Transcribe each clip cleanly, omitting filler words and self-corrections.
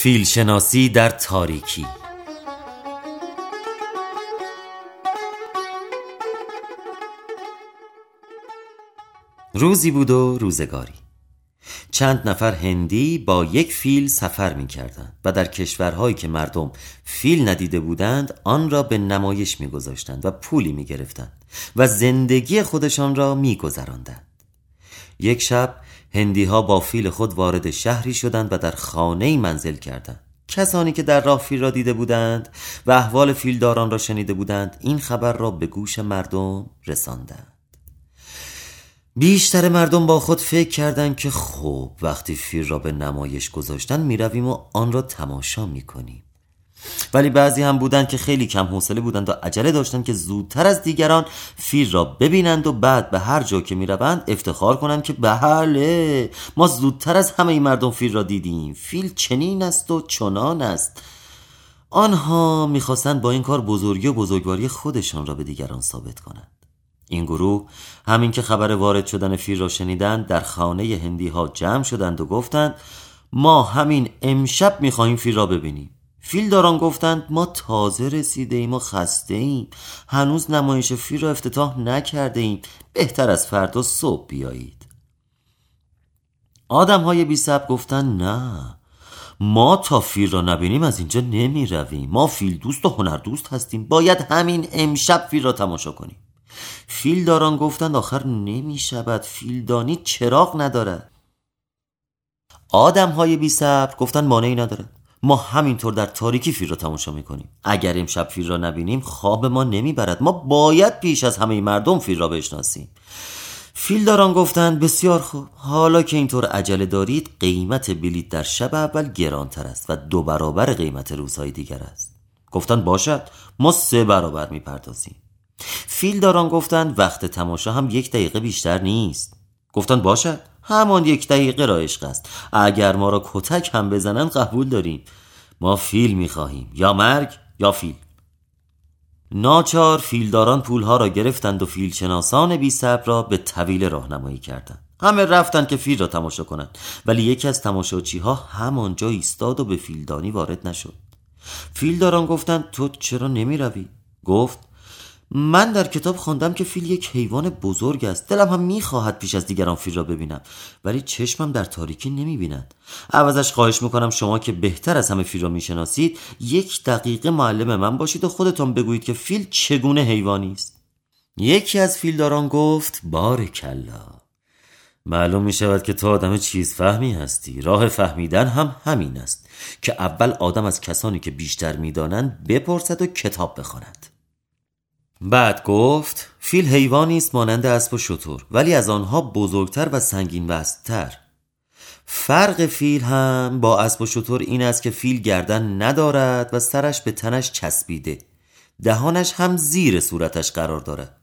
فیلشناسی در تاریکی. روزی بود و روزگاری. چند نفر هندی با یک فیل سفر می کردند و در کشورهایی که مردم فیل ندیده بودند آن را به نمایش می گذاشتند و پولی می گرفتند و زندگی خودشان را می گذراندند. یک شب هندی ها با فیل خود وارد شهری شدند و در خانه‌ای منزل کردند. کسانی که در راه فیل را دیده بودند و احوال فیلداران را شنیده بودند این خبر را به گوش مردم رساندند. بیشتر مردم با خود فکر کردند که خب وقتی فیل را به نمایش گذاشتن می رویم و آن را تماشا می کنیم. ولی بعضی هم بودند که خیلی کم حوصله بودند و عجله داشتند که زودتر از دیگران فیل را ببینند و بعد به هر جا که می روند افتخار کنند که بله ما زودتر از همه مردم فیل را دیدیم، فیل چنین است و چنان است. آنها می خواستند با این کار بزرگی و بزرگواری خودشان را به دیگران ثابت کنند. این گروه همین که خبر وارد شدن فیل را شنیدند در خانه هندی ها جمع شدند و گفتند ما همین امشب می خواهیم فیل را ببینیم. فیلداران گفتند ما تازه رسیده ایم و خسته ایم، هنوز نمایش فیل را افتتاح نکرده ایم، بهتر از فردا صبح بیایید. آدم های بی صبر گفتند نه، ما تا فیل را نبینیم از اینجا نمی رویم، ما فیل دوست و هنر دوست هستیم، باید همین امشب فیل را تماشا کنیم. فیلداران گفتند آخر نمی شود، فیلدانی چراغ ندارد. آدم های بی صبر گفتند مانعی ندارد، ما همینطور در تاریکی فیل را تماشا میکنیم، اگر امشب فیل را نبینیم خواب ما نمیبرد، ما باید پیش از همه مردم فیل را بشناسیم. فیلداران گفتند بسیار خوب، حالا که اینطور عجله دارید قیمت بلیط در شب اول گرانتر است و 2 برابر قیمت روزهای دیگر است. گفتند باشد، ما 3 برابر میپردازیم. فیلداران گفتند وقت تماشا هم 1 دقیقه بیشتر نیست. گفتند باشد، همان 1 دقیقه را عشق است، اگر ما را کتک هم بزنند قبول داریم، ما فیل میخواهیم، یا مرگ یا فیل. ناچار فیلداران پولها را گرفتند و فیلشناسان بی صبر را به طویل راهنمایی کردند. همه رفتند که فیل را تماشا کنند، ولی یکی از تماشاچیها همانجا ایستاد و به فیلدانی وارد نشد. فیلداران گفتند تو چرا نمی روی؟ گفت من در کتاب خواندم که فیل یک حیوان بزرگ است، دلم هم میخواهد پیش از دیگران فیل را ببینم، ولی چشمم در تاریکی نمیبیند. عوضش خواهش میکنم شما که بهتر از همه فیل را میشناسید 1 دقیقه معلم من باشید و خودتان بگویید که فیل چگونه حیوانی است. یکی از فیلداران گفت بارکلا، معلوم میشود که تو آدم چیز فهمی هستی. راه فهمیدن هم همین است که اول آدم از کسانی که بیشتر میدانند بپرسد و کتاب بخواند. بعد گفت فیل حیوانی است مانند اسب و شتر، ولی از آنها بزرگتر و سنگین وزن‌تر. فرق فیل هم با اسب و شتر این است که فیل گردن ندارد و سرش به تنش چسبیده، دهانش هم زیر صورتش قرار دارد.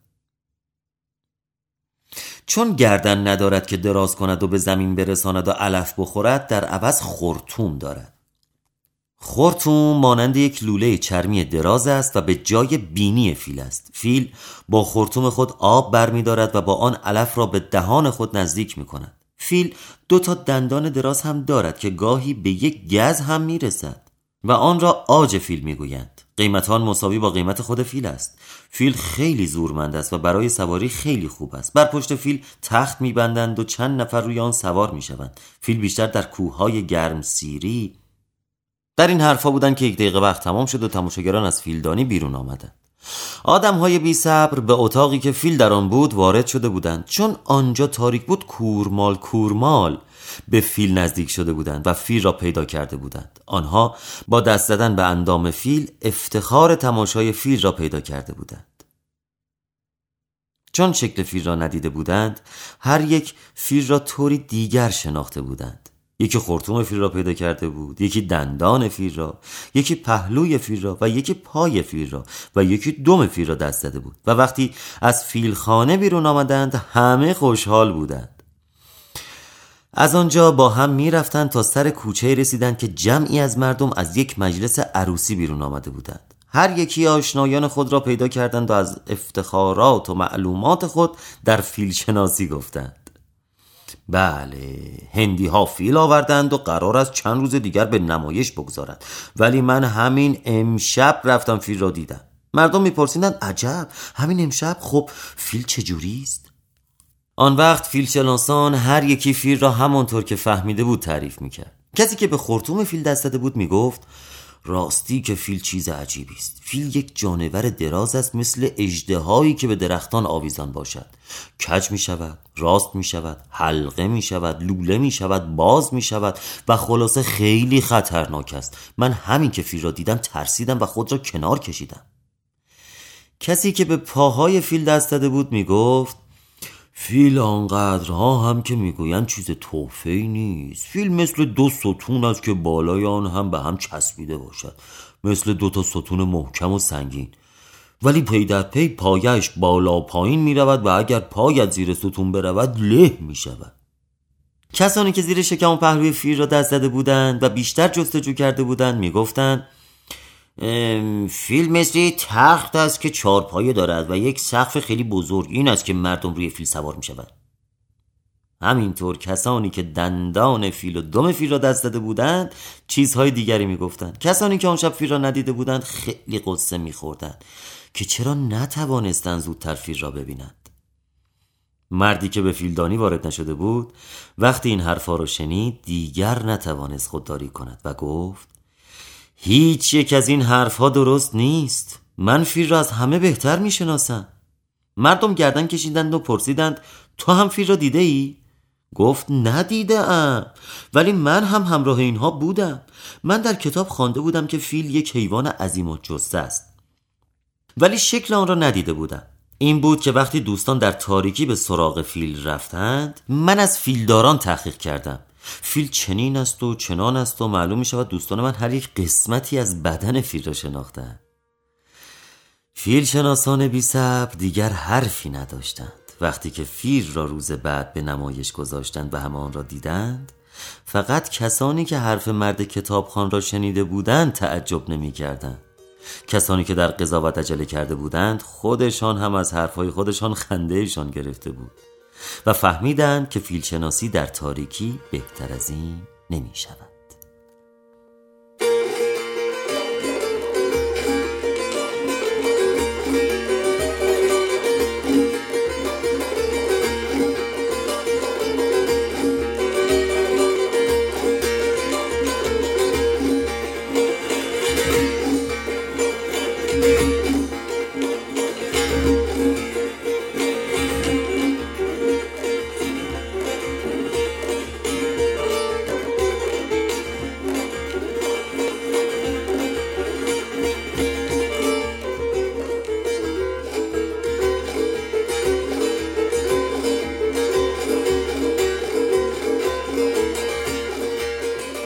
چون گردن ندارد که دراز کند و به زمین برساند و علف بخورد، در عوض خرطوم دارد. خرطوم مانند یک لوله چرمی دراز است و به جای بینی فیل است. فیل با خرطوم خود آب برمی دارد و با آن علف را به دهان خود نزدیک می کند. فیل 2 تا دندان دراز هم دارد که گاهی به 1 گز هم می رسد و آن را عاج فیل می گویند. قیمت آن مساوی با قیمت خود فیل است. فیل خیلی زورمند است و برای سواری خیلی خوب است. بر پشت فیل تخت می بندند و چند نفر روی آن سوار می شوند. فیل بیشتر در کوههای گرمسیری. در این حرفا بودن که 1 دقیقه وقت تمام شد و تماشاگران از فیلدانی بیرون آمدند. آدم‌های بی صبر به اتاقی که فیل در آن بود وارد شده بودند. چون آنجا تاریک بود کورمال به فیل نزدیک شده بودند و فیل را پیدا کرده بودند. آنها با دست زدن به اندام فیل افتخار تماشای فیل را پیدا کرده بودند. چون شکل فیل را ندیده بودند هر یک فیل را طوری دیگر شناخته بودند. یکی خرطوم فیل را پیدا کرده بود، یکی دندان فیل را، یکی پهلوی فیل را و یکی پای فیل را و یکی دم فیل را دست زده بود. و وقتی از فیل خانه بیرون آمدند همه خوشحال بودند. از آنجا با هم می رفتند تا سر کوچه رسیدند که جمعی از مردم از یک مجلس عروسی بیرون آمده بودند. هر یکی آشنایان خود را پیدا کردند و از افتخارات و معلومات خود در فیل شناسی گفتند. بله، هندی ها فیل آوردند و قرار است چند روز دیگر به نمایش بگذارند، ولی من همین امشب رفتم فیل را دیدم. مردم میپرسیدند عجب، همین امشب؟ خب فیل چجوری است؟ آن وقت فیل شناسان هر یکی فیل را همانطور که فهمیده بود تعریف میکرد. کسی که به خرطوم فیل دست داده بود میگفت راستی که فیل چیز عجیبی است. فیل یک جانور دراز است، مثل اژدهایی که به درختان آویزان باشد. کج می شود، راست می شود، حلقه می شود، لوله می شود، باز می شود و خلاصه خیلی خطرناک است. من همین که فیل را دیدم ترسیدم و خود را کنار کشیدم. کسی که به پاهای فیل دست داده بود می گفت فیل آنقدرها هم که میگویند چیز تحفه‌ای نیست. فیل مثل 2 ستون است که بالای آن هم به هم چسبیده باشد، مثل 2 ستون محکم و سنگین، ولی پی در پی پایش بالا پایین میرود و اگر پایت زیر ستون برود له میشود. کسانی که زیر شکم و پهلوی فیل را دست زده بودند و بیشتر جستجو کرده بودند میگفتند فیل مثل تخت است که 4 پایه دارد و یک سقف خیلی بزرگ. این است که مردم روی فیل سوار می شود. همینطور کسانی که دندان فیل و دم فیل را دست داده بودند چیزهای دیگری می گفتند. کسانی که آن شب فیل را ندیده بودند خیلی قصه می خوردند که چرا نتوانستند زودتر فیل را ببینند. مردی که به فیلدانی وارد نشده بود وقتی این حرفا را شنید دیگر نتوانست خودداری کند و گفت هیچ یک از این حرفها درست نیست. من فیل را از همه بهتر می شناسم. مردم گردن کشیدند و پرسیدند تو هم فیل را دیده ای؟ گفت ندیدم، ولی من هم همراه اینها بودم. من در کتاب خوانده بودم که فیل یک حیوان عظیم الجثه است، ولی شکل آن را ندیده بودم. این بود که وقتی دوستان در تاریکی به سراغ فیل رفتند من از فیلداران تحقیق کردم. فیل چنین است و چنان است و معلوم می شود دوستان من هر یک قسمتی از بدن فیل را شناختند. فیل شناسان بی صبر دیگر حرفی نداشتند. وقتی که فیل را روز بعد به نمایش گذاشتند و همه آن را دیدند، فقط کسانی که حرف مرد کتابخوان را شنیده بودند تعجب نمی کردند. کسانی که در قضاوت عجله کرده بودند خودشان هم از حرفهای خودشان خندهشان گرفته بود و فهمیدند که فیل شناسی در تاریکی بهتر از این نمی شود.